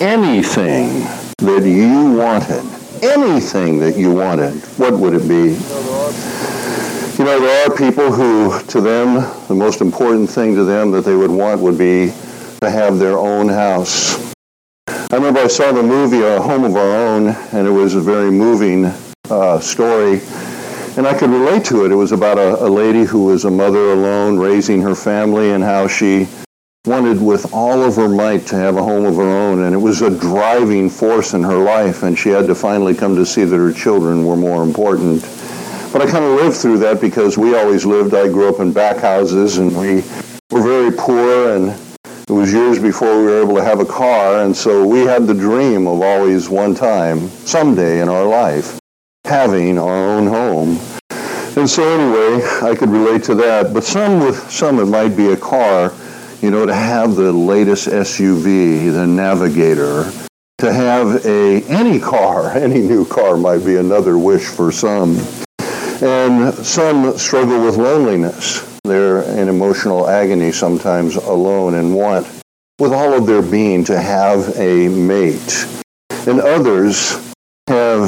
anything that you wanted, what would it be? You know, there are people who, to them, the most important thing to them that they would want would be to have their own house. I remember I saw the movie A Home of Our Own, and it was a very moving story, and I could relate to it. It was about a lady who was a mother alone, raising her family, and how she wanted with all of her might to have a home of her own, and it was a driving force in her life, and she had to finally come to see that her children were more important. But I kind of lived through that because we always lived. I grew up in back houses, and we were very poor, and it was years before we were able to have a car, and so we had the dream of always one time, someday in our life, having our own home. And so anyway, I could relate to that. But some it might be a car, you know, to have the latest SUV, the Navigator, to have any car, any new car might be another wish for some. And some struggle with loneliness. They're in emotional agony sometimes alone and want, with all of their being, to have a mate. And others have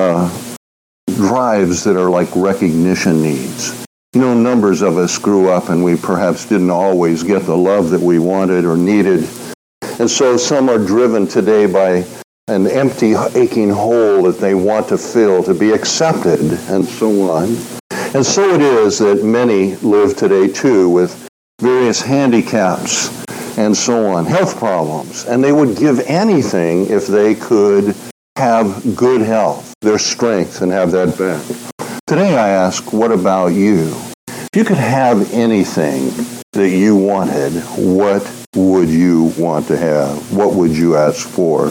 drives that are like recognition needs. You know, numbers of us grew up and we perhaps didn't always get the love that we wanted or needed. And so some are driven today by an empty, aching hole that they want to fill, to be accepted, and so on. And so it is that many live today, too, with various handicaps and so on, health problems. And they would give anything if they could have good health, their strength, and have that back. Today I ask, what about you? If you could have anything that you wanted, what would you want to have? What would you ask for?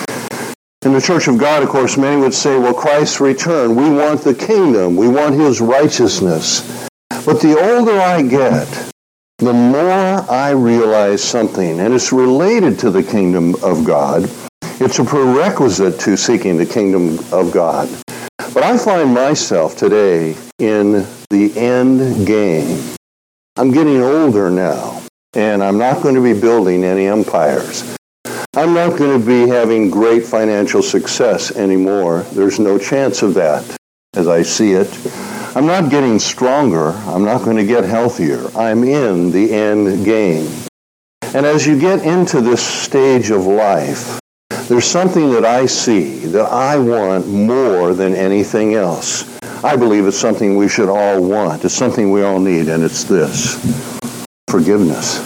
In the Church of God, of course, many would say, well, Christ's return, we want the kingdom, we want his righteousness. But the older I get, the more I realize something, and it's related to the kingdom of God. It's a prerequisite to seeking the kingdom of God. But I find myself today in the end game. I'm getting older now, and I'm not going to be building any empires. I'm not going to be having great financial success anymore. There's no chance of that as I see it. I'm not getting stronger. I'm not going to get healthier. I'm in the end game. And as you get into this stage of life, there's something that I see that I want more than anything else. I believe it's something we should all want. It's something we all need, and it's this: forgiveness.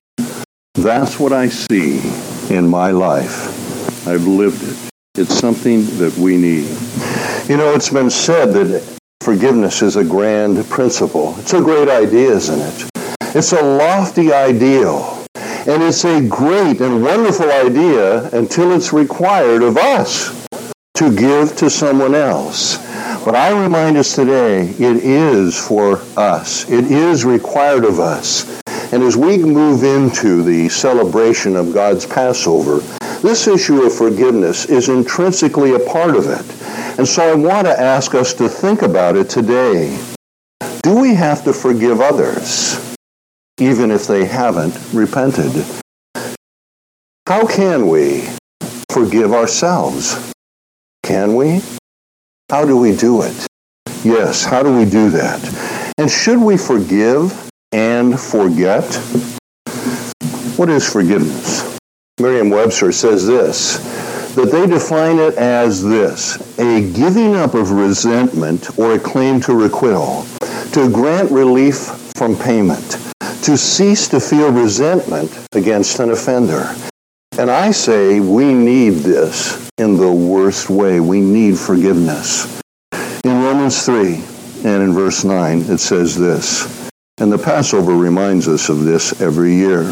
That's what I see in my life. I've lived it. It's something that we need. You know, it's been said that forgiveness is a grand principle. It's a great idea, isn't it? It's a lofty ideal. And it's a great and wonderful idea until it's required of us to give to someone else. But I remind us today, it is for us. It is required of us. And as we move into the celebration of God's Passover, this issue of forgiveness is intrinsically a part of it. And so I want to ask us to think about it today. Do we have to forgive others, even if they haven't repented? How can we forgive ourselves? Can we? How do we do it? Yes, how do we do that? And should we forgive and forget? What is forgiveness? Merriam-Webster says this, that they define it as this: a giving up of resentment or a claim to requital, to grant relief from payment, to cease to feel resentment against an offender. And I say we need this in the worst way. We need forgiveness. In Romans 3 and in verse 9, it says this, and the Passover reminds us of this every year.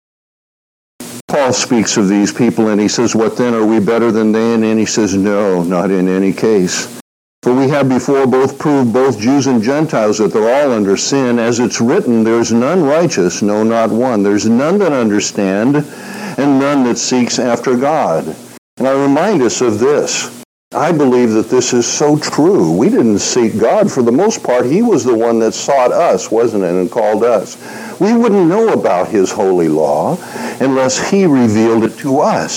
Paul speaks of these people and he says, what then, are we better than they? And then he says, no, not in any case. For we have before both proved, both Jews and Gentiles, that they're all under sin. As it's written, there's none righteous, no, not one. There's none that understand, and none that seeks after God. And I remind us of this. I believe that this is so true. We didn't seek God. For the most part, he was the one that sought us, wasn't it, and called us. We wouldn't know about his holy law unless he revealed it to us.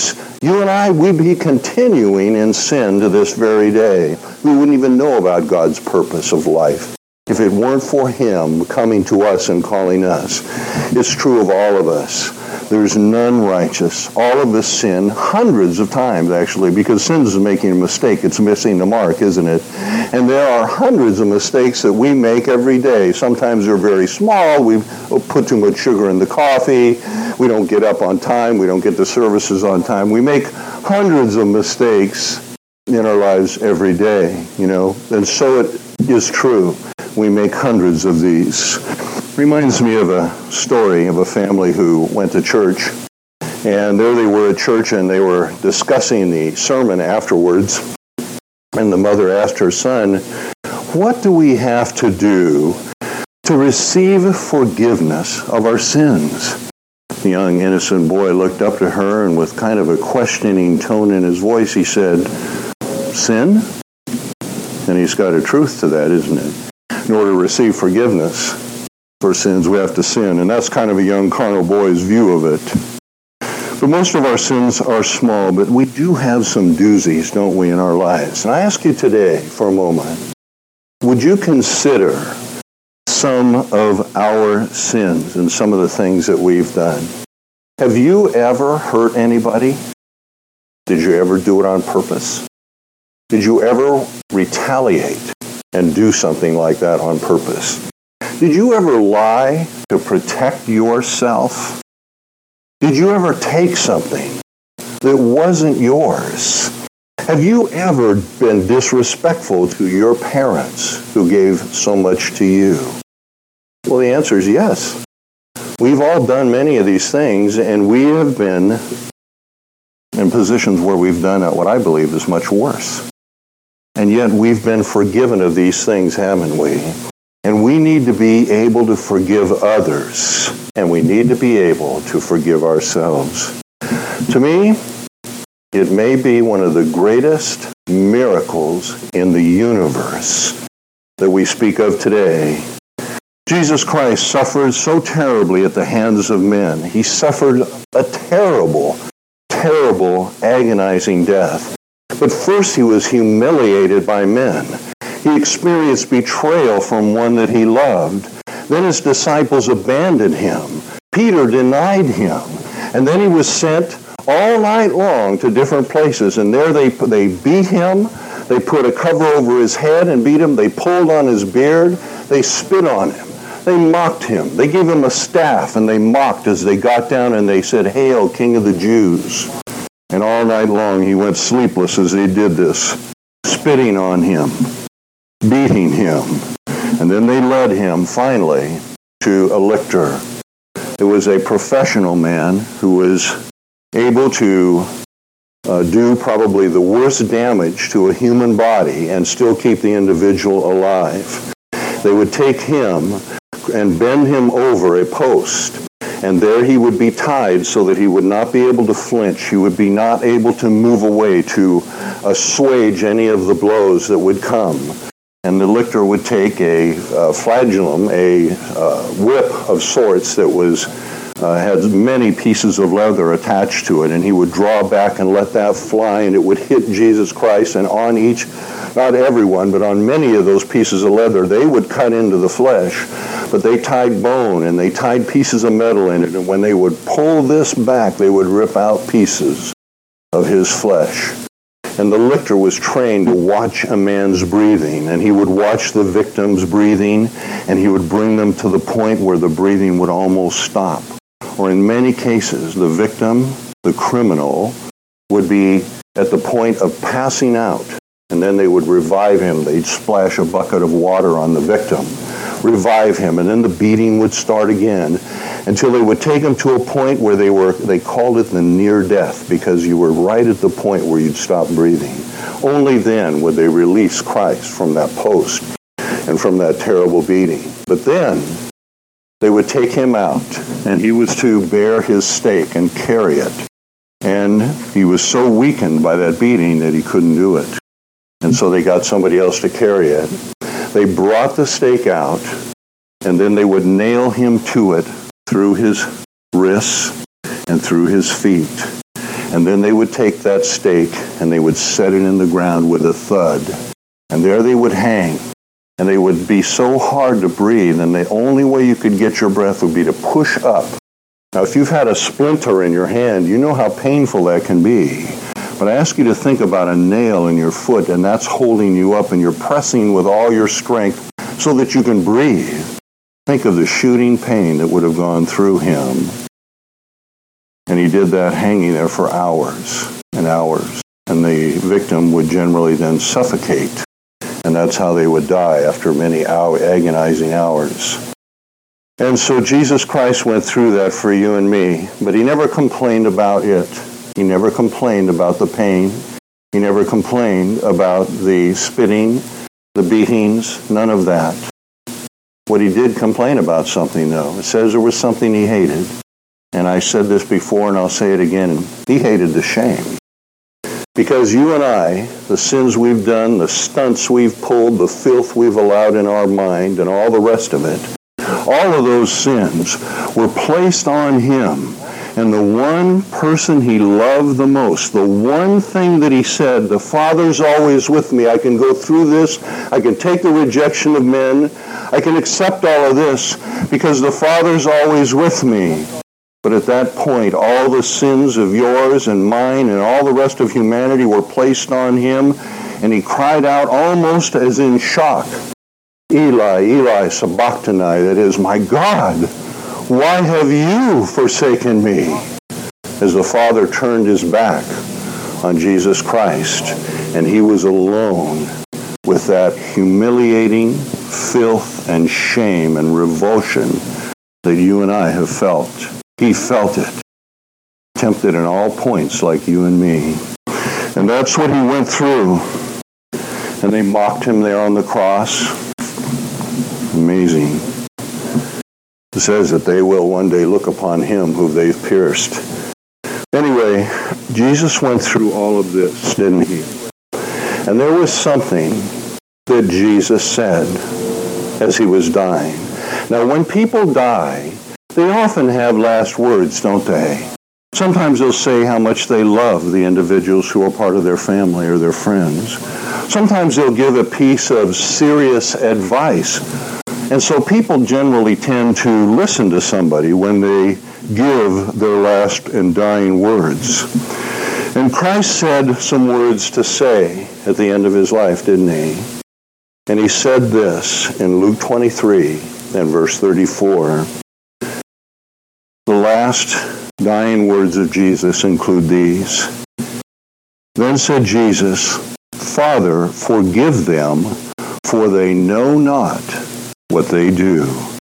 you and I, we'd be continuing in sin to this very day. We wouldn't even know about God's purpose of life if it weren't for Him coming to us and calling us. It's true of all of us. There's none righteous. All of us sin hundreds of times, actually, because sin is making a mistake. It's missing the mark, isn't it? And there are hundreds of mistakes that we make every day. Sometimes they're very small. We put too much sugar in the coffee. We don't get up on time. We don't get the services on time. We make hundreds of mistakes in our lives every day, And so it is true. We make hundreds of these. Reminds me of a story of a family who went to church, and there they were at church, and they were discussing the sermon afterwards, and the mother asked her son, "What do we have to do to receive forgiveness of our sins?" The young, innocent boy looked up to her, and with kind of a questioning tone in his voice, he said, "Sin?" And he's got a truth to that, isn't it? In order to receive forgiveness for sins, we have to sin. And that's kind of a young carnal boy's view of it. But most of our sins are small, but we do have some doozies, don't we, in our lives? And I ask you today, for a moment, would you consider some of our sins and some of the things that we've done? Have you ever hurt anybody? Did you ever do it on purpose? Did you ever retaliate and do something like that on purpose? Did you ever lie to protect yourself? Did you ever take something that wasn't yours? Have you ever been disrespectful to your parents who gave so much to you? Well, the answer is yes. We've all done many of these things, and we have been in positions where we've done what I believe is much worse. And yet we've been forgiven of these things, haven't we? And we need to be able to forgive others, and we need to be able to forgive ourselves. To me, it may be one of the greatest miracles in the universe that we speak of today. Jesus Christ suffered so terribly at the hands of men. He suffered a terrible, terrible, agonizing death. But first he was humiliated by men. He experienced betrayal from one that he loved. Then his disciples abandoned him. Peter denied him. And then he was sent all night long to different places. And there they beat him. They put a cover over his head and beat him. They pulled on his beard. They spit on him. They mocked him. They gave him a staff, and they mocked as they got down, and they said, "Hail, King of the Jews." And all night long he went sleepless as they did this, spitting on him, beating him. And then they led him, finally, to a lictor. It was a professional man who was able to do probably the worst damage to a human body and still keep the individual alive. They would take him and bend him over a post, and there he would be tied so that he would not be able to flinch. He would be not able to move away to assuage any of the blows that would come. And the lictor would take a flagellum, a whip of sorts that was had many pieces of leather attached to it, and he would draw back and let that fly, and it would hit Jesus Christ, and on each, not everyone, but on many of those pieces of leather, they would cut into the flesh, but they tied bone, and they tied pieces of metal in it, and when they would pull this back, they would rip out pieces of his flesh. And the lictor was trained to watch a man's breathing, and he would watch the victim's breathing, and he would bring them to the point where the breathing would almost stop. Or in many cases, the victim, the criminal, would be at the point of passing out, and then they would revive him. They'd splash a bucket of water on the victim, revive him, and then the beating would start again until they would take him to a point where they called it the near death, because you were right at the point where you'd stop breathing. Only then would they release Christ from that post and from that terrible beating. But then they would take him out, and he was to bear his stake and carry it. And he was so weakened by that beating that he couldn't do it. And so they got somebody else to carry it. They brought the stake out, and then they would nail him to it through his wrists and through his feet. And then they would take that stake and they would set it in the ground with a thud. And there they would hang. And they would be so hard to breathe, and the only way you could get your breath would be to push up. Now, if you've had a splinter in your hand, you know how painful that can be. But I ask you to think about a nail in your foot, and that's holding you up, and you're pressing with all your strength so that you can breathe. Think of the shooting pain that would have gone through him. And he did that hanging there for hours and hours. And the victim would generally then suffocate. And that's how they would die after many agonizing hours. And so Jesus Christ went through that for you and me, but he never complained about it. He never complained about the pain. He never complained about the spitting, the beatings, none of that. What he did complain about something, though. It says there was something he hated. And I said this before, and I'll say it again. He hated the shame. Because you and I, the sins we've done, the stunts we've pulled, the filth we've allowed in our mind, and all the rest of it, all of those sins were placed on him. And the one person he loved the most, the one thing that he said, the Father's always with me. I can go through this. I can take the rejection of men. I can accept all of this because the Father's always with me. But at that point, all the sins of yours and mine and all the rest of humanity were placed on him, and he cried out almost as in shock, Eli, Eli, sabachthani, that is, my God, why have you forsaken me? As the Father turned his back on Jesus Christ, and he was alone with that humiliating filth and shame and revulsion that you and I have felt. He felt it, tempted in all points like you and me. And that's what he went through. And they mocked him there on the cross. Amazing. It says that they will one day look upon him who they've pierced. Anyway, Jesus went through all of this, didn't he? And there was something that Jesus said as he was dying. Now, when people die, they often have last words, don't they? Sometimes they'll say how much they love the individuals who are part of their family or their friends. Sometimes they'll give a piece of serious advice. And so people generally tend to listen to somebody when they give their last and dying words. And Christ said some words to say at the end of his life, didn't he? And he said this in Luke 23 and verse 34. The last dying words of Jesus include these. Then said Jesus, Father, forgive them, for they know not what they do.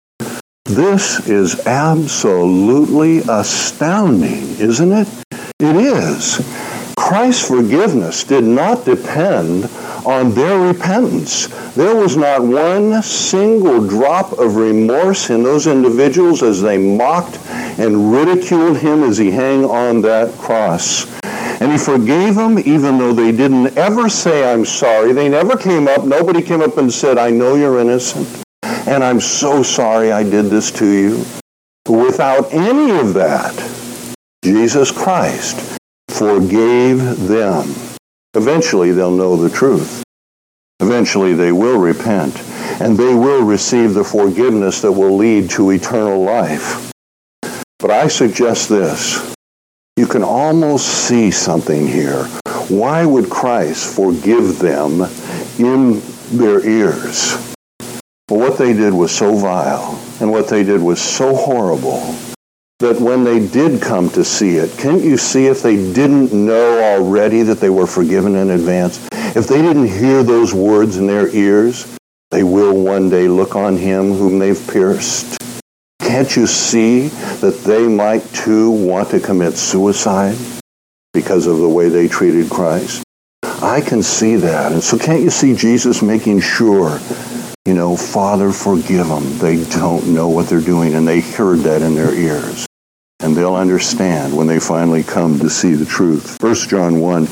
This is absolutely astounding, isn't it? It is. Christ's forgiveness did not depend on their repentance. There was not one single drop of remorse in those individuals as they mocked and ridiculed him as he hung on that cross. And he forgave them even though they didn't ever say, I'm sorry. They never came up. Nobody came up and said, I know you're innocent, and I'm so sorry I did this to you. Without any of that, Jesus Christ forgave them. Eventually, they'll know the truth. Eventually, they will repent, and they will receive the forgiveness that will lead to eternal life. But I suggest this. You can almost see something here. Why would Christ forgive them in their ears? Well, what they did was so vile, and what they did was so horrible, that when they did come to see it, can't you see if they didn't know already that they were forgiven in advance? If they didn't hear those words in their ears, they will one day look on him whom they've pierced. Can't you see that they might too want to commit suicide because of the way they treated Christ? I can see that. And so can't you see Jesus making sure, Father, forgive them. They don't know what they're doing, and they heard that in their ears. And they'll understand when they finally come to see the truth. 1 John 1.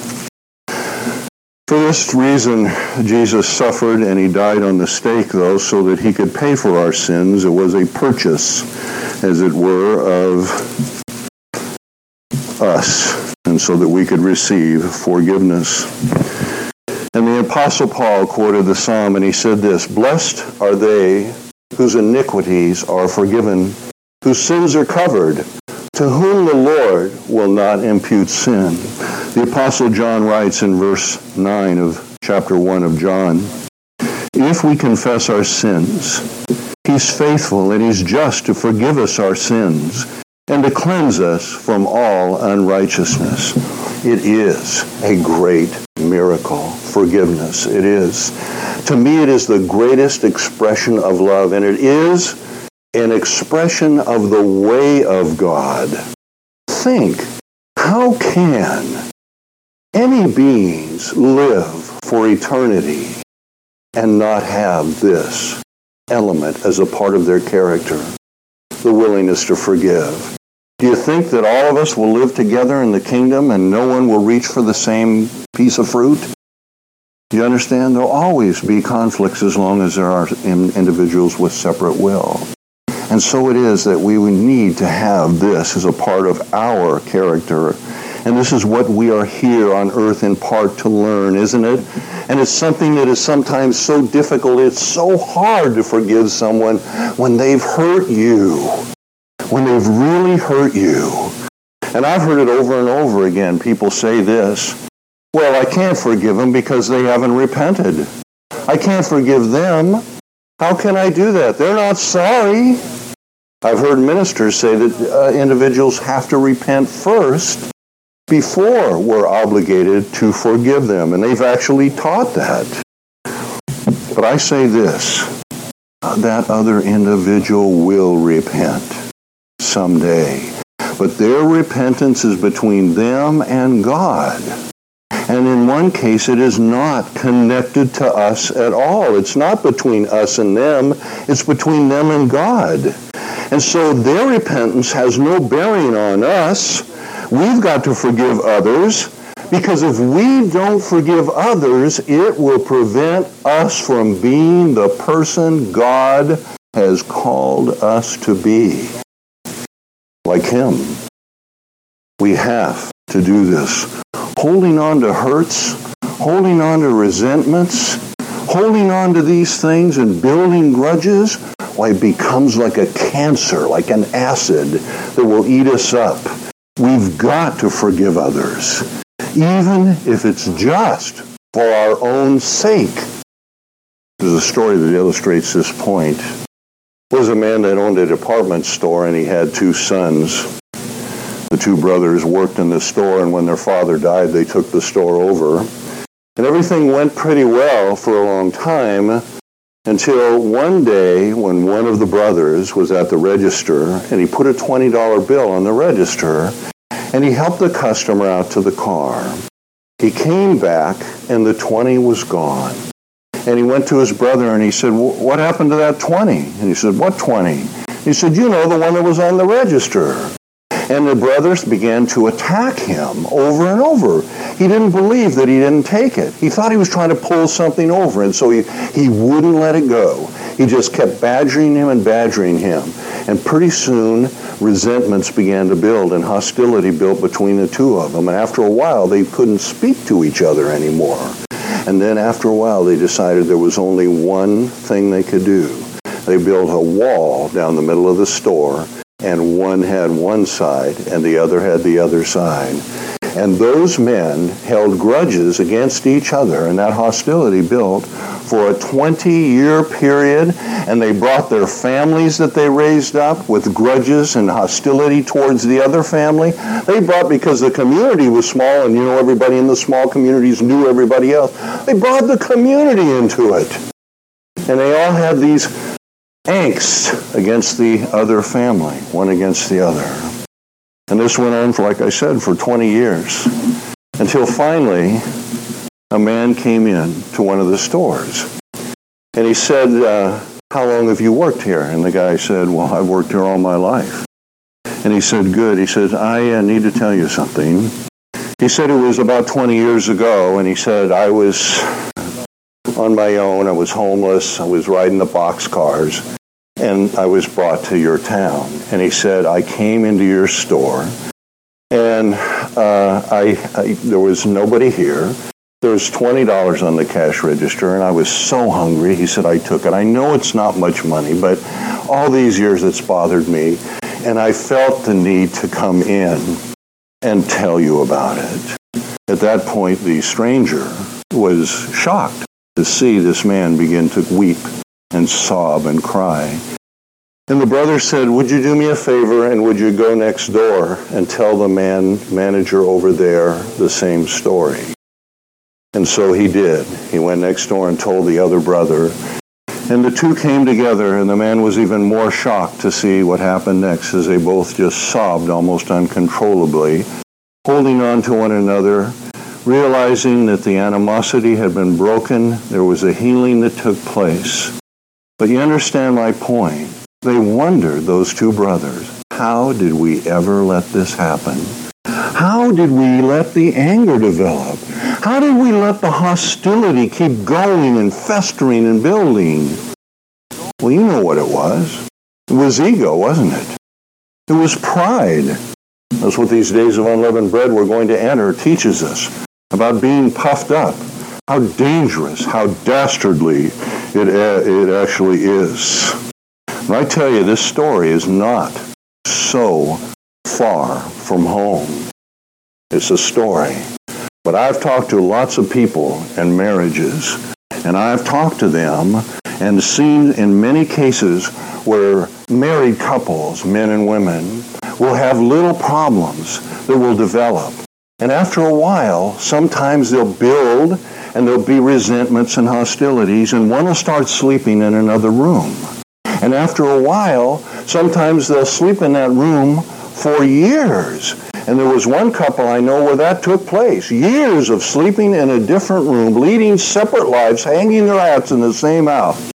For this reason, Jesus suffered, and he died on the stake, though, so that he could pay for our sins. It was a purchase, as it were, of us, and so that we could receive forgiveness. And the Apostle Paul quoted the psalm, and he said this, "Blessed are they whose iniquities are forgiven, whose sins are covered, to whom the Lord will not impute sin." The Apostle John writes in verse 9 of chapter 1 of John, "If we confess our sins, He's faithful and He's just to forgive us our sins and to cleanse us from all unrighteousness." It is a great miracle, forgiveness. It is. To me, it is the greatest expression of love, and it is an expression of the way of God. Think, how can any beings live for eternity and not have this element as a part of their character, the willingness to forgive? Do you think that all of us will live together in the kingdom and no one will reach for the same piece of fruit? Do you understand? There'll always be conflicts as long as there are individuals with separate will. And so it is that we need to have this as a part of our character. And this is what we are here on earth in part to learn, isn't it? And it's something that is sometimes so difficult. It's so hard to forgive someone when they've hurt you, when they've really hurt you. And I've heard it over and over again. People say this, "Well, I can't forgive them because they haven't repented. I can't forgive them. How can I do that? They're not sorry." I've heard ministers say that individuals have to repent first before we're obligated to forgive them. And they've actually taught that. But I say this, that other individual will repent someday. But their repentance is between them and God. And in one case, it is not connected to us at all. It's not between us and them. It's between them and God. And so their repentance has no bearing on us. We've got to forgive others, because if we don't forgive others, it will prevent us from being the person God has called us to be. Like Him. We have to do this. Holding on to hurts, holding on to resentments, holding on to these things and building grudges, why, it becomes like a cancer, like an acid that will eat us up. We've got to forgive others, even if it's just for our own sake. There's a story that illustrates this point. There was a man that owned a department store, and he had two sons. The two brothers worked in the store, and when their father died, they took the store over. And everything went pretty well for a long time, until one day when one of the brothers was at the register, and he put a $20 bill on the register, and he helped the customer out to the car. He came back, and the 20 was gone. And he went to his brother, and he said, "What happened to that 20? And he said, "What 20? He said, "You know, the one that was on the register." And the brothers began to attack him over and over. He didn't believe that he didn't take it. He thought he was trying to pull something over, and so he wouldn't let it go. He just kept badgering him and badgering him. And pretty soon, resentments began to build, and hostility built between the two of them. And after a while, they couldn't speak to each other anymore. And then after a while, they decided there was only one thing they could do. They built a wall down the middle of the store, and one had one side, and the other had the other side. And those men held grudges against each other, and that hostility built for a 20-year period, and they brought their families that they raised up with grudges and hostility towards the other family. They brought, because the community was small, and everybody in the small communities knew everybody else, they brought the community into it. And they all had these angst against the other family, one against the other. And this went on, like I said, for 20 years. Until finally, a man came in to one of the stores. And he said, "How long have you worked here?" And the guy said, "Well, I've worked here all my life." And he said, "Good." He said, "I need to tell you something." He said it was about 20 years ago, and he said, "I was on my own. I was homeless. I was riding the boxcars. And I was brought to your town." And he said, "I came into your store, And there was nobody here. There was $20 on the cash register, and I was so hungry. He said, I took it. I know it's not much money, but all these years it's bothered me, and I felt the need to come in and tell you about it. At that point, the stranger was shocked to see this man begin to weep and sob and cry. And the brother said, would you do me a favor and would you go next door and tell the manager over there the same story? And so he did. He went next door and told the other brother. And the two came together, and the man was even more shocked to see what happened next as they both just sobbed almost uncontrollably, holding on to one another, realizing that the animosity had been broken. There was a healing that took place. But you understand my point. They wondered, those two brothers, how did we ever let this happen? How did we let the anger develop? How did we let the hostility keep going and festering and building? Well, you know what it was. It was ego, wasn't it? It was pride. That's what these days of unleavened bread we're going to enter teaches us about being puffed up. How dangerous, how dastardly it actually is. And I tell you, this story is not so far from home. It's a story. But I've talked to lots of people and marriages, and I've talked to them and seen in many cases where married couples, men and women, will have little problems that will develop. And after a while, sometimes they'll build and there'll be resentments and hostilities, and one will start sleeping in another room. And after a while, sometimes they'll sleep in that room for years. And there was one couple I know where that took place. Years of sleeping in a different room, leading separate lives, hanging their hats in the same house.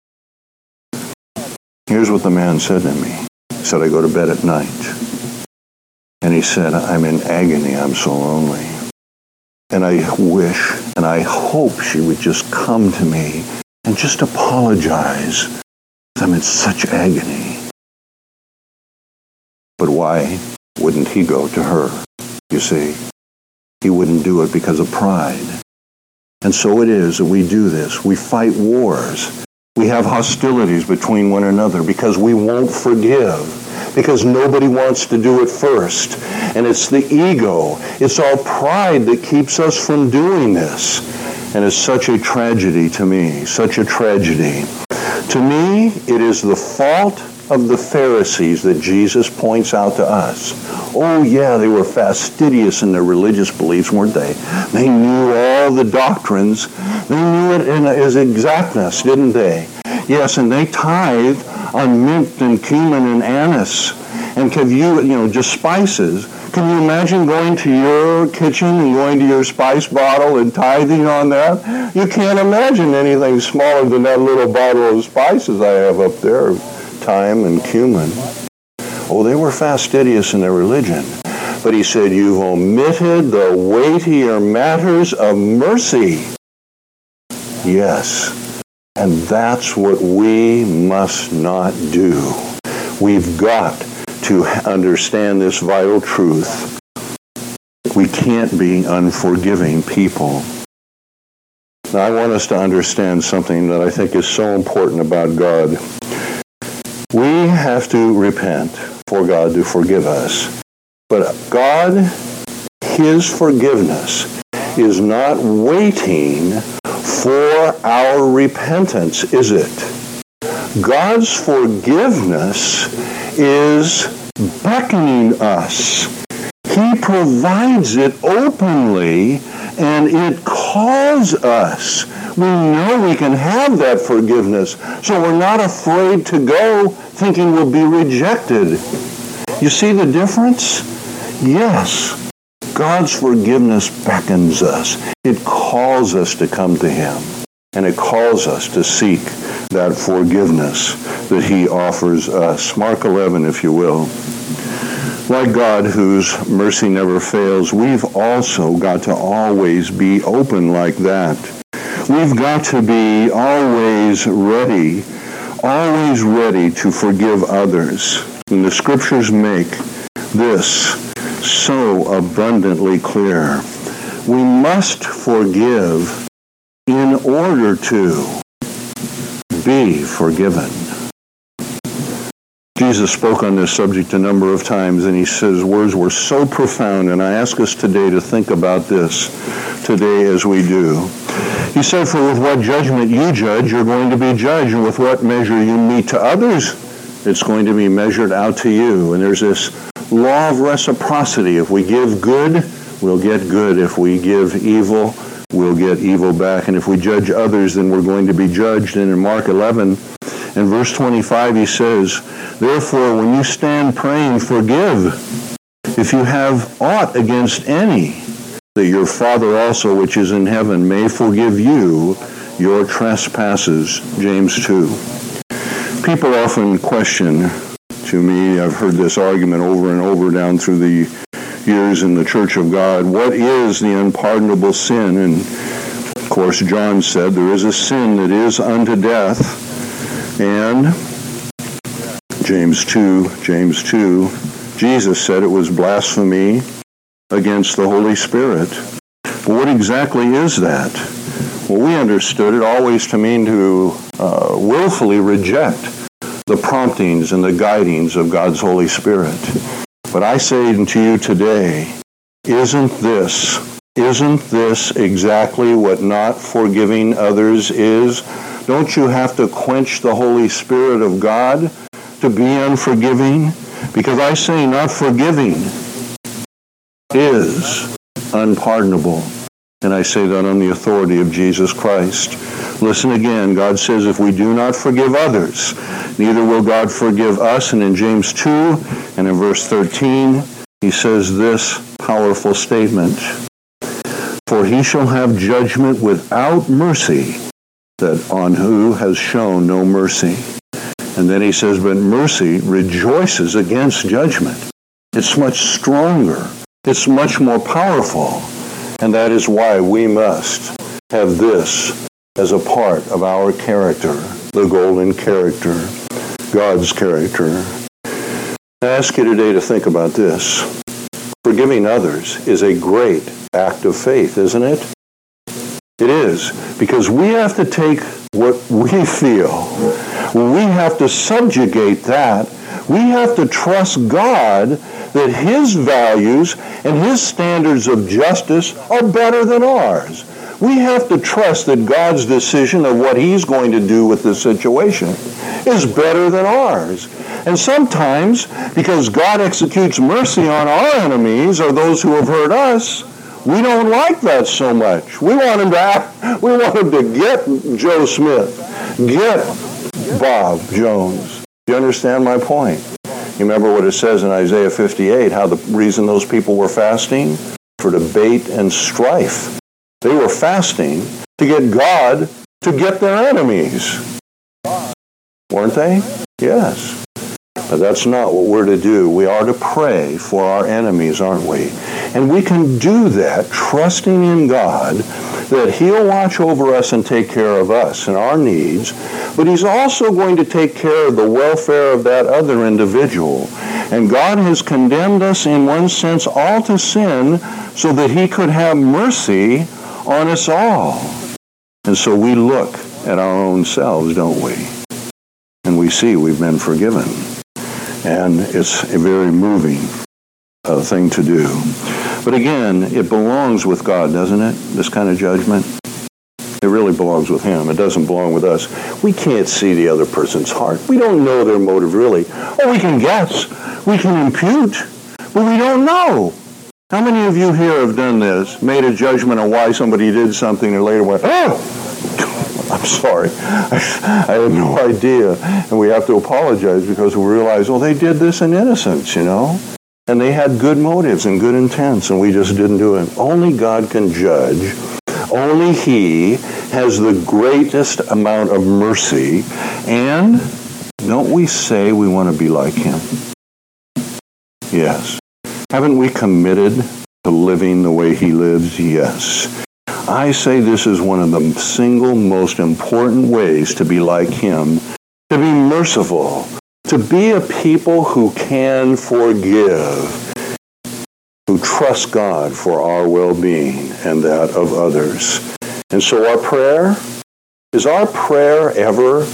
Here's what the man said to me. He said, I go to bed at night. And he said, I'm in agony, I'm so lonely. And I wish and I hope she would just come to me and just apologize. I'm in such agony. But why wouldn't he go to her? You see, he wouldn't do it because of pride. And so it is that we do this. We fight wars. We have hostilities between one another because we won't forgive, because nobody wants to do it first. And it's the ego, it's our pride that keeps us from doing this. And it's such a tragedy to me, such a tragedy. To me, it is the fault of the Pharisees that Jesus points out to us. Oh yeah, they were fastidious in their religious beliefs, weren't they? They knew all the doctrines. They knew it in its exactness, didn't they? Yes, and they tithe on mint and cumin and anise. And just spices. Can you imagine going to your kitchen and going to your spice bottle and tithing on that? You can't imagine anything smaller than that little bottle of spices I have up there, thyme and cumin. Oh, they were fastidious in their religion. But he said, you've omitted the weightier matters of mercy. Yes, and that's what we must not do. We've got to understand this vital truth. We can't be unforgiving people. Now, I want us to understand something that I think is so important about God. We have to repent for God to forgive us. But God, His forgiveness is not waiting for our repentance, is it? God's forgiveness is beckoning us. He provides it openly, and it calls us. We know we can have that forgiveness, so we're not afraid to go thinking we'll be rejected. You see the difference? Yes. God's forgiveness beckons us. It calls us to come to Him, and it calls us to seek that forgiveness that He offers us. Mark 11, if you will. Like God, whose mercy never fails, we've also got to always be open like that. We've got to be always ready to forgive others. And the Scriptures make this so abundantly clear. We must forgive in order to be forgiven. Jesus spoke on this subject a number of times, and he says words were so profound, and I ask us today to think about this today as we do. He said, for with what judgment you judge, you're going to be judged, and with what measure you mete to others, it's going to be measured out to you. And there's this law of reciprocity. If we give good, we'll get good. If we give evil, we'll get evil back. And if we judge others, then we're going to be judged. And in Mark 11, in verse 25, he says, therefore, when you stand praying, forgive if you have aught against any, that your Father also which is in heaven may forgive you your trespasses. James 2. People often question to me, I've heard this argument over and over down through the years in the Church of God, what is the unpardonable sin? And of course John said there is a sin that is unto death. And James 2, Jesus said it was blasphemy against the Holy Spirit. But what exactly is that? Well, we understood it always to mean to willfully reject the promptings and the guidings of God's Holy Spirit. But I say to you today, isn't this exactly what not forgiving others is? Don't you have to quench the Holy Spirit of God to be unforgiving? Because I say not forgiving is unpardonable. And I say that on the authority of Jesus Christ. Listen again, God says if we do not forgive others, neither will God forgive us. And in James 2 and in verse 13, he says this powerful statement, for he shall have judgment without mercy that on who has shown no mercy. And then he says, but mercy rejoices against judgment. It's much stronger. It's much more powerful. And that is why we must have this as a part of our character, the golden character, God's character. I ask you today to think about this. Forgiving others is a great act of faith, isn't it? It is, because we have to take what we feel. We have to subjugate that. We have to trust God that his values and his standards of justice are better than ours. We have to trust that God's decision of what he's going to do with the situation is better than ours. And sometimes, because God executes mercy on our enemies or those who have hurt us, we don't like that so much. We want him to get Joe Smith, get Bob Jones. Do you understand my point? You remember what it says in Isaiah 58, how the reason those people were fasting? For debate and strife. They were fasting to get God to get their enemies. Weren't they? Yes. But that's not what we're to do. We are to pray for our enemies, aren't we? And we can do that trusting in God that he'll watch over us and take care of us and our needs, but he's also going to take care of the welfare of that other individual. And God has condemned us in one sense all to sin so that he could have mercy on us all. And so we look at our own selves, don't we? And we see we've been forgiven. And it's a very moving thing to do. But again, it belongs with God, doesn't it? This kind of judgment. It really belongs with him. It doesn't belong with us. We can't see the other person's heart. We don't know their motive really. Oh, we can guess. We can impute. But we don't know. How many of you here have done this, made a judgment on why somebody did something and later went, oh, I'm sorry. I had no idea. And we have to apologize because we realize, oh, they did this in innocence, you know. And they had good motives and good intents, and we just didn't do it. Only God can judge. Only he has the greatest amount of mercy. And don't we say we want to be like him? Yes. Haven't we committed to living the way he lives? Yes. I say this is one of the single most important ways to be like him, to be merciful, to be a people who can forgive. who trust God for our well-being and that of others. And so our prayer, is our prayer ever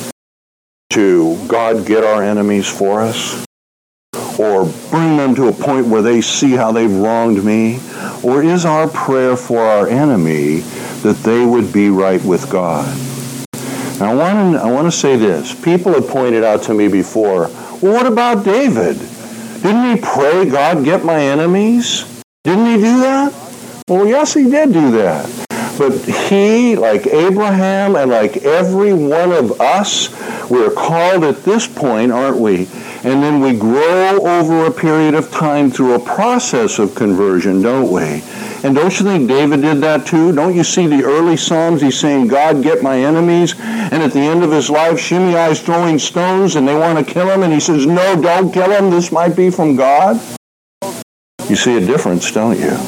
to God get our enemies for us? Or bring them to a point where they see how they've wronged me? Or is our prayer for our enemy that they would be right with God? Now I want to say this. People have pointed out to me before, well, what about David? Didn't he pray, God, get my enemies? Didn't he do that? Well, yes, he did do that. But he, like Abraham and like every one of us, we're called at this point, aren't we? And then we grow over a period of time through a process of conversion, don't we? And don't you think David did that too? Don't you see the early Psalms? He's saying, God, get my enemies. And at the end of his life, Shimei's throwing stones and they want to kill him. And he says, no, don't kill him. This might be from God. You see a difference, don't you?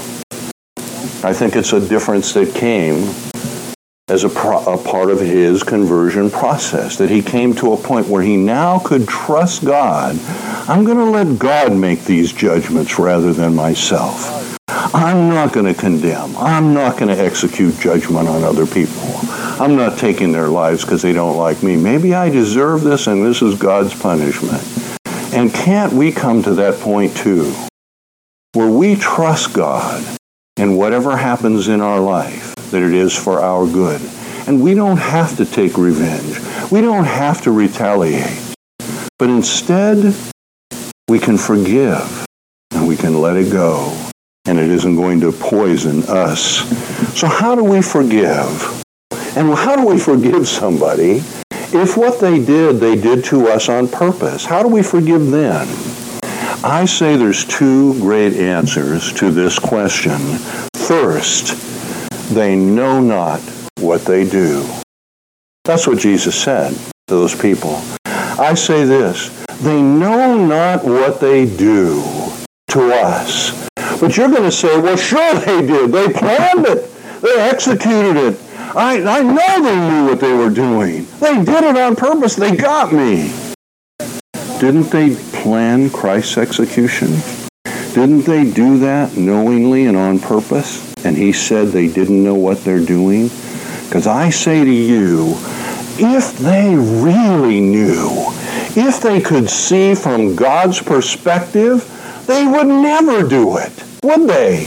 I think it's a difference that came as a part of his conversion process, that he came to a point where he now could trust God. I'm going to let God make these judgments rather than myself. I'm not going to condemn. I'm not going to execute judgment on other people. I'm not taking their lives because they don't like me. Maybe I deserve this and this is God's punishment. And can't we come to that point too, where we trust God in whatever happens in our life, that it is for our good. And we don't have to take revenge. We don't have to retaliate. But instead, we can forgive and we can let it go. And it isn't going to poison us. So how do we forgive? And how do we forgive somebody if what they did to us on purpose? How do we forgive then? I say there's two great answers to this question. First, they know not what they do. That's what Jesus said to those people. I say this, they know not what they do to us. But you're going to say, well, sure they did. They planned it. They executed it. I know they knew what they were doing. They did it on purpose. They got me. Didn't they plan Christ's execution? Didn't they do that knowingly and on purpose? And he said they didn't know what they're doing? Because I say to you, if they really knew, if they could see from God's perspective, they would never do it, would they?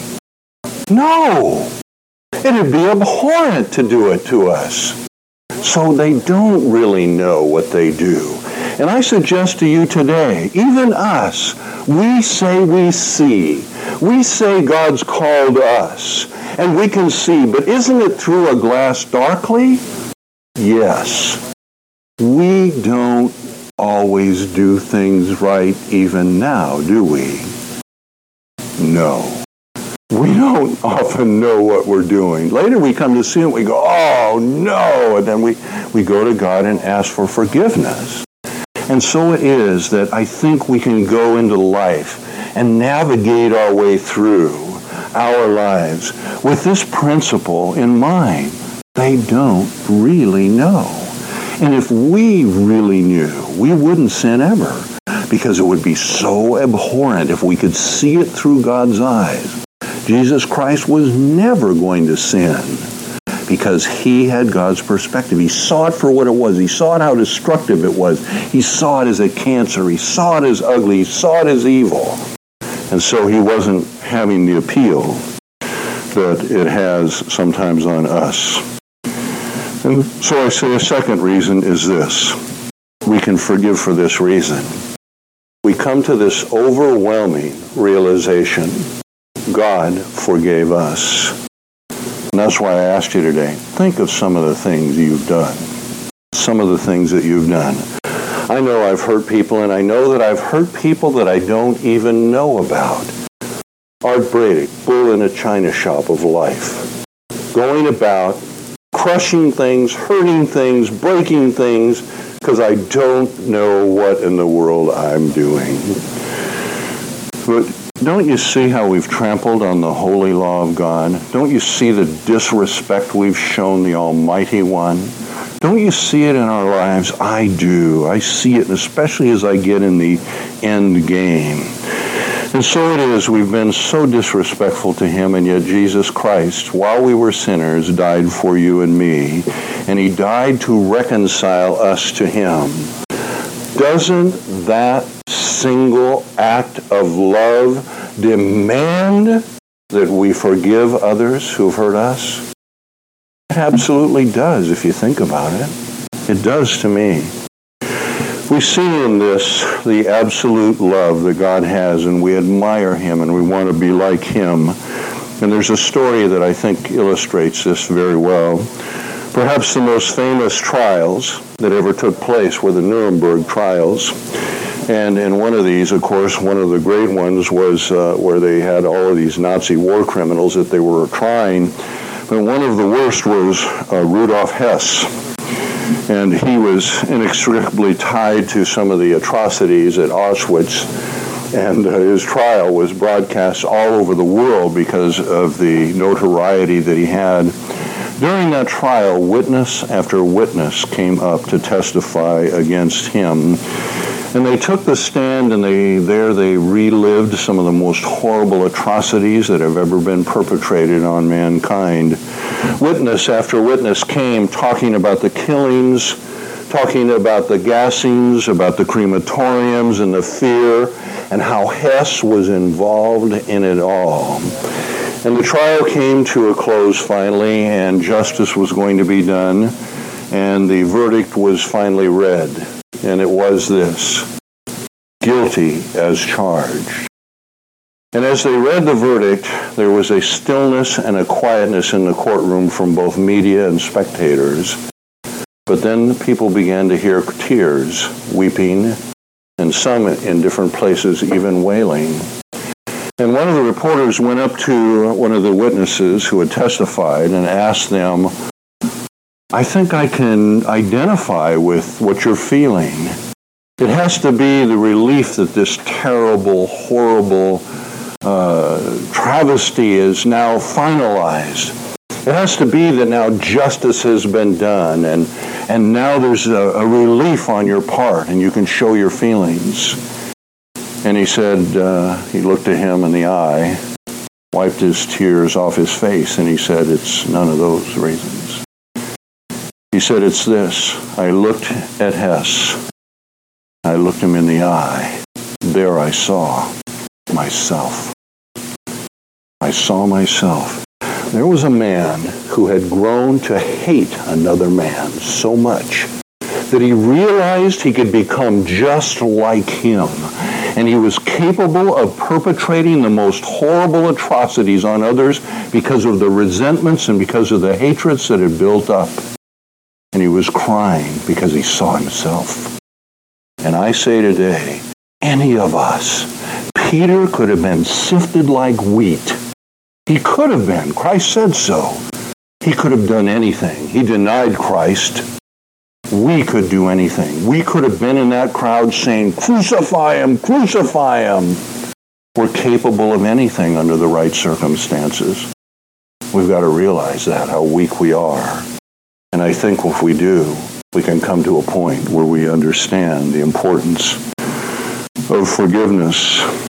No. It'd be abhorrent to do it to us. So they don't really know what they do. And I suggest to you today, even us, we say we see. We say God's called us, and we can see, but isn't it through a glass darkly? Yes. We don't always do things right even now, do we? No. We don't often know what we're doing. Later we come to see it, we go, oh no, and then we go to God and ask for forgiveness. And so it is that I think we can go into life and navigate our way through our lives with this principle in mind. They don't really know. And if we really knew, we wouldn't sin ever, because it would be so abhorrent if we could see it through God's eyes. Jesus Christ was never going to sin because he had God's perspective. He saw it for what it was. He saw it how destructive it was. He saw it as a cancer. He saw it as ugly. He saw it as evil. And so he wasn't having the appeal that it has sometimes on us. And so I say a second reason is this. We can forgive for this reason. We come to this overwhelming realization. God forgave us. And that's why I asked you today, think of some of the things you've done. Some of the things that you've done. I know I've hurt people, and I know that I've hurt people that I don't even know about. Art Brady, bull in a china shop of life. Going about, crushing things, hurting things, breaking things, because I don't know what in the world I'm doing. But don't you see how we've trampled on the holy law of God? Don't you see the disrespect we've shown the Almighty One? Don't you see it in our lives? I do. I see it, especially as I get in the end game. And so it is, we've been so disrespectful to him, and yet Jesus Christ, while we were sinners, died for you and me, and he died to reconcile us to him. Doesn't that single act of love demand that we forgive others who've hurt us? It absolutely does, if you think about it. It does to me. We see in this the absolute love that God has, and we admire him, and we want to be like him. And there's a story that I think illustrates this very well. Perhaps the most famous trials that ever took place were the Nuremberg trials. And in one of these, of course, one of the great ones was where they had all of these Nazi war criminals that they were trying. But one of the worst was Rudolf Hess. And he was inextricably tied to some of the atrocities at Auschwitz. And his trial was broadcast all over the world because of the notoriety that he had. During that trial, witness after witness came up to testify against him. And they took the stand, and they relived some of the most horrible atrocities that have ever been perpetrated on mankind. Witness after witness came talking about the killings, talking about the gassings, about the crematoriums and the fear, and how Hess was involved in it all. And the trial came to a close finally, and justice was going to be done, and the verdict was finally read. And it was this: guilty as charged. And as they read the verdict, there was a stillness and a quietness in the courtroom from both media and spectators. But then people began to hear tears, weeping, and some in different places even wailing. And one of the reporters went up to one of the witnesses who had testified and asked them, "I think I can identify with what you're feeling. It has to be the relief that this terrible, horrible travesty is now finalized. It has to be that now justice has been done, and now there's a relief on your part, and you can show your feelings." And he said, he looked at him in the eye, wiped his tears off his face, and he said, "It's none of those reasons." He said, "It's this. I looked at Hess. I looked him in the eye. There I saw myself. I saw myself. There was a man who had grown to hate another man so much that he realized he could become just like him. And he was capable of perpetrating the most horrible atrocities on others because of the resentments and because of the hatreds that had built up. And he was crying because he saw himself. And I say today, any of us, Peter could have been sifted like wheat. He could have been. Christ said so. He could have done anything. He denied Christ. We could do anything. We could have been in that crowd saying, "Crucify him, crucify him." We're capable of anything under the right circumstances. We've got to realize that, how weak we are. And I think if we do, we can come to a point where we understand the importance of forgiveness.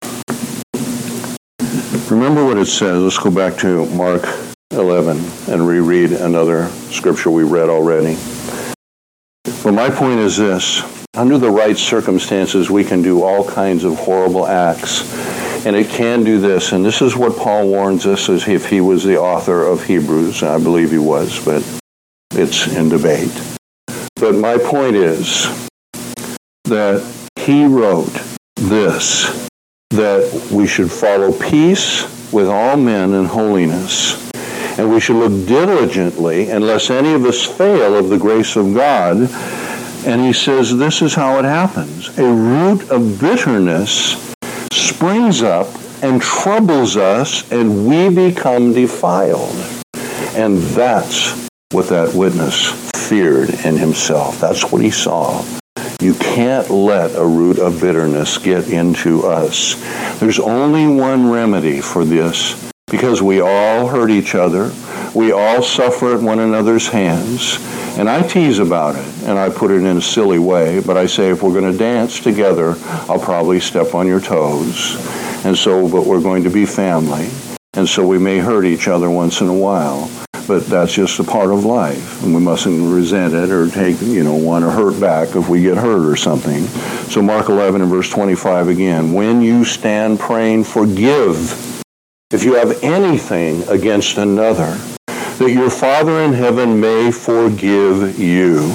Remember what it says. Let's go back to Mark 11 and reread another scripture we read already. But my point is this: under the right circumstances, we can do all kinds of horrible acts. And it can do this. And this is what Paul warns us as if he was the author of Hebrews. I believe he was, but it's in debate. But my point is that he wrote this, that we should follow peace with all men and holiness. And we should look diligently, unless any of us fail of the grace of God. And he says this is how it happens. A root of bitterness springs up and troubles us, and we become defiled. And that's what that witness feared in himself. That's what he saw. You can't let a root of bitterness get into us. There's only one remedy for this, because we all hurt each other. We all suffer at one another's hands. And I tease about it, and I put it in a silly way, but I say if we're going to dance together, I'll probably step on your toes. And so, but we're going to be family. And so we may hurt each other once in a while. But that's just a part of life. And we mustn't resent it or want to hurt back if we get hurt or something. So Mark 11 and verse 25 again. When you stand praying, forgive if you have anything against another, that your Father in heaven may forgive you.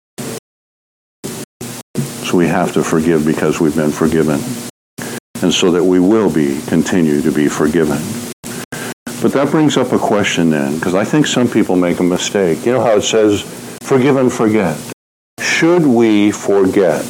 So we have to forgive because we've been forgiven. And so that we will continue to be forgiven. But that brings up a question then, because I think some people make a mistake. You know how it says, forgive and forget. Should we forget?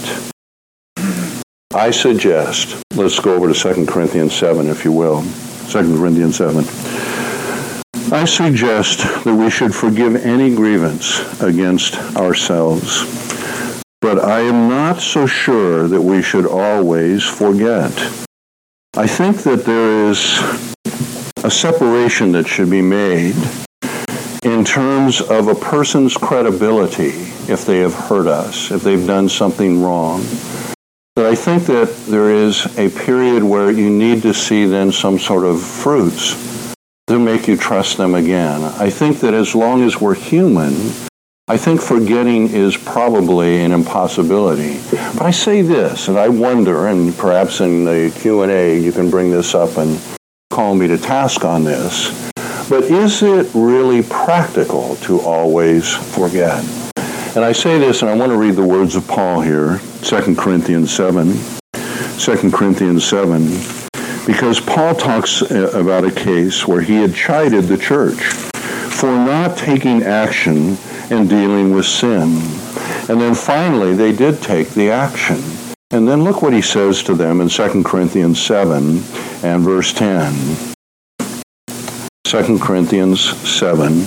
I suggest, let's go over to 2 Corinthians 7, if you will. 2 Corinthians 7. I suggest that we should forgive any grievance against ourselves. But I am not so sure that we should always forget. I think that there is a separation that should be made in terms of a person's credibility if they have hurt us, if they've done something wrong. But I think that there is a period where you need to see then some sort of fruits to make you trust them again. I think that as long as we're human, I think forgetting is probably an impossibility. But I say this, and I wonder, and perhaps in the Q&A you can bring this up and call me to task on this, but is it really practical to always forget? And I say this, and I want to read the words of Paul here, 2 Corinthians 7, because Paul talks about a case where he had chided the church for not taking action and dealing with sin. And then finally, they did take the action. And then look what he says to them in 2 Corinthians 7 and verse 10. 2 Corinthians 7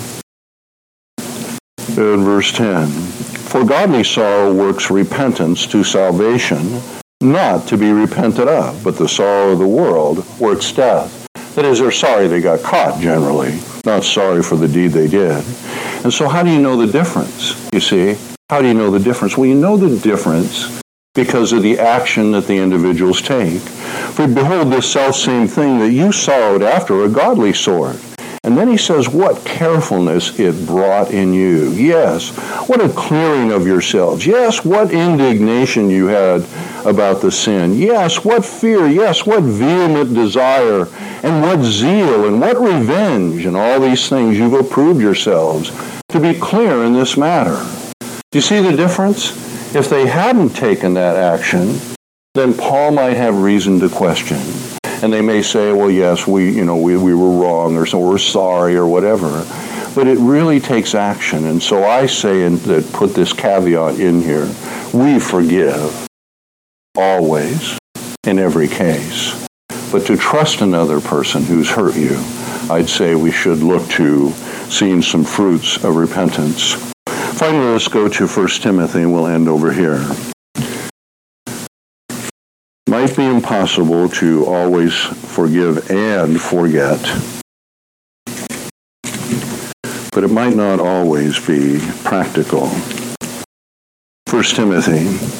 and verse 10. For godly sorrow works repentance to salvation, not to be repented of, but the sorrow of the world works death. That is, they're sorry they got caught generally, not sorry for the deed they did. And so how do you know the difference, you see? How do you know the difference? Well, you know the difference because of the action that the individuals take. For behold, this selfsame thing that you sorrowed after, a godly sort. And then he says, what carefulness it brought in you. Yes, what a clearing of yourselves. Yes, what indignation you had about the sin. Yes, what fear. Yes, what vehement desire. And what zeal and what revenge. And all these things you've approved yourselves to be clear in this matter. Do you see the difference? If they hadn't taken that action, then Paul might have reason to question. And they may say, well, yes, we were wrong, or so we're sorry, or whatever. But it really takes action. And so I say, and put this caveat in here, we forgive always, in every case. But to trust another person who's hurt you, I'd say we should look to seeing some fruits of repentance. Finally, let's go to 1 Timothy, and we'll end over here. Might be impossible to always forgive and forget, but it might not always be practical. 1 Timothy.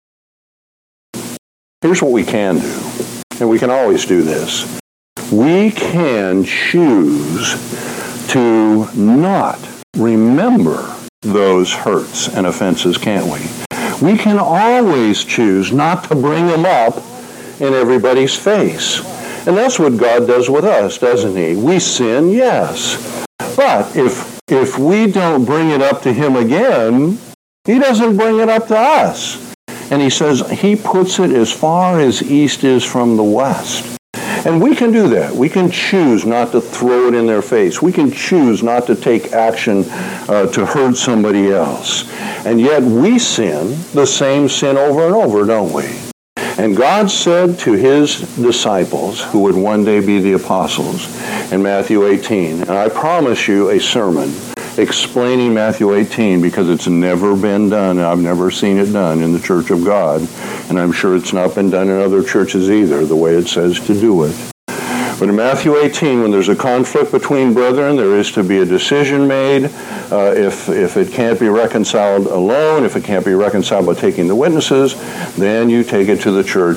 Here's what we can do, and we can always do this. We can choose to not remember those hurts and offenses, can't we? We can always choose not to bring them up in everybody's face. And that's what God does with us, doesn't he? We sin, yes. But if we don't bring it up to him again, he doesn't bring it up to us. And he says he puts it as far as east is from the west. And we can do that. We can choose not to throw it in their face. We can choose not to take action to hurt somebody else. And yet we sin the same sin over and over, don't we? And God said to his disciples, who would one day be the apostles, in Matthew 18, and I promise you a sermon explaining Matthew 18 because it's never been done. I've never seen it done in the Church of God, and I'm sure it's not been done in other churches either, the way it says to do it. But in Matthew 18, when there's a conflict between brethren, there is to be a decision made. If it can't be reconciled alone, if it can't be reconciled by taking the witnesses, then you take it to the church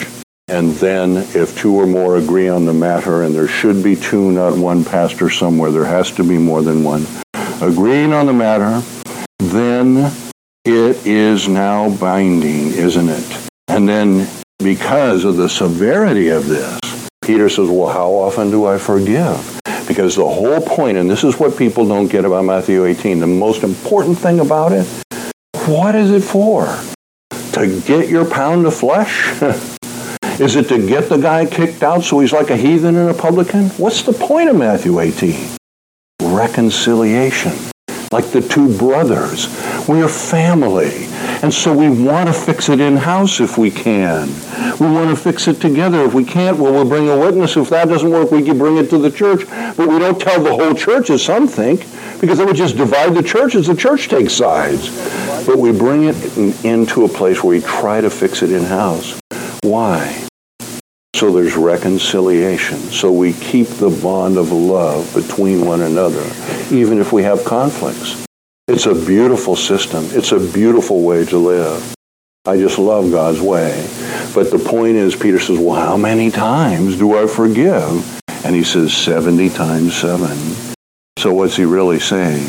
And then if two or more agree on the matter, and there should be two, not one pastor somewhere, there has to be more than one, agreeing on the matter, then it is now binding, isn't it? And then because of the severity of this, Peter says, well, how often do I forgive? Because the whole point, and this is what people don't get about Matthew 18, the most important thing about it, what is it for? To get your pound of flesh? Is it to get the guy kicked out so he's like a heathen and a publican? What's the point of Matthew 18? Reconciliation. Like the two brothers. We're family. And so we want to fix it in-house if we can. We want to fix it together. If we can't, well, we'll bring a witness. If that doesn't work, we can bring it to the church. But we don't tell the whole church, as some think, because that would just divide the church as the church takes sides. But we bring it into a place where we try to fix it in-house. Why? So there's reconciliation. So we keep the bond of love between one another, even if we have conflicts. It's a beautiful system. It's a beautiful way to live. I just love God's way. But the point is, Peter says, well, how many times do I forgive? And he says 70 times 7. So what's he really saying?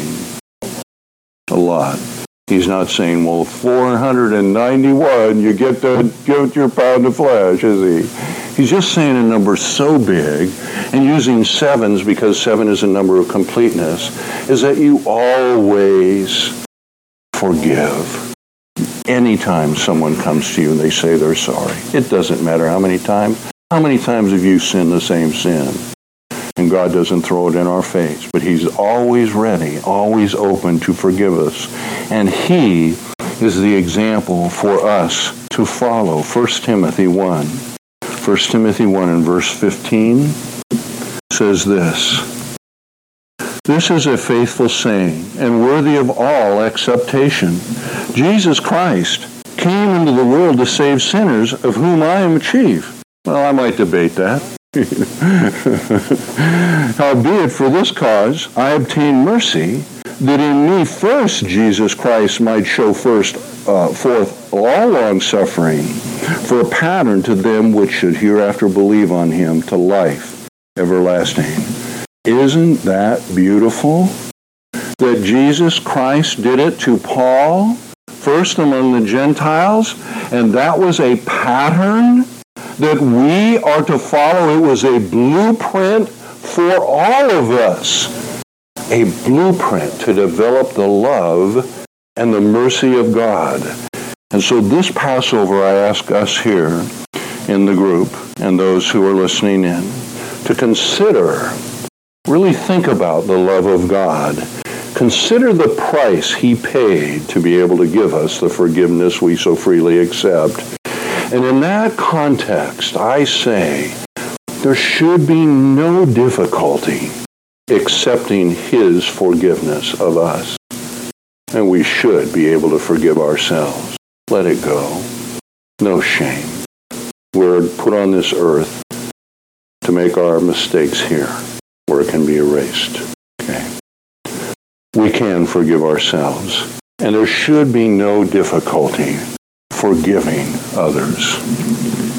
A lot. He's not saying, well, 491, you get your pound of flesh, is he? He's just saying a number so big, and using sevens because 7 is a number of completeness, is that you always forgive. Anytime someone comes to you and they say they're sorry, it doesn't matter how many times. How many times have you sinned the same sin? And God doesn't throw it in our face, but he's always ready, always open to forgive us. And he is the example for us to follow. 1 Timothy 1. 1 Timothy 1 and verse 15 says this. This is a faithful saying and worthy of all acceptation. Jesus Christ came into the world to save sinners, of whom I am chief. Well, I might debate that. Howbeit for this cause I obtained mercy, that in me first Jesus Christ might show forth all long-suffering, for a pattern to them which should hereafter believe on him to life everlasting. Isn't that beautiful? That Jesus Christ did it to Paul, first among the Gentiles, and that was a pattern that we are to follow. It was a blueprint for all of us. A blueprint to develop the love and the mercy of God. And so this Passover, I ask us here in the group and those who are listening in to consider, really think about the love of God. Consider the price he paid to be able to give us the forgiveness we so freely accept. And in that context, I say, there should be no difficulty accepting his forgiveness of us. And we should be able to forgive ourselves. Let it go. No shame. We're put on this earth to make our mistakes here, where it can be erased. Okay? We can forgive ourselves. And there should be no difficulty forgiving others.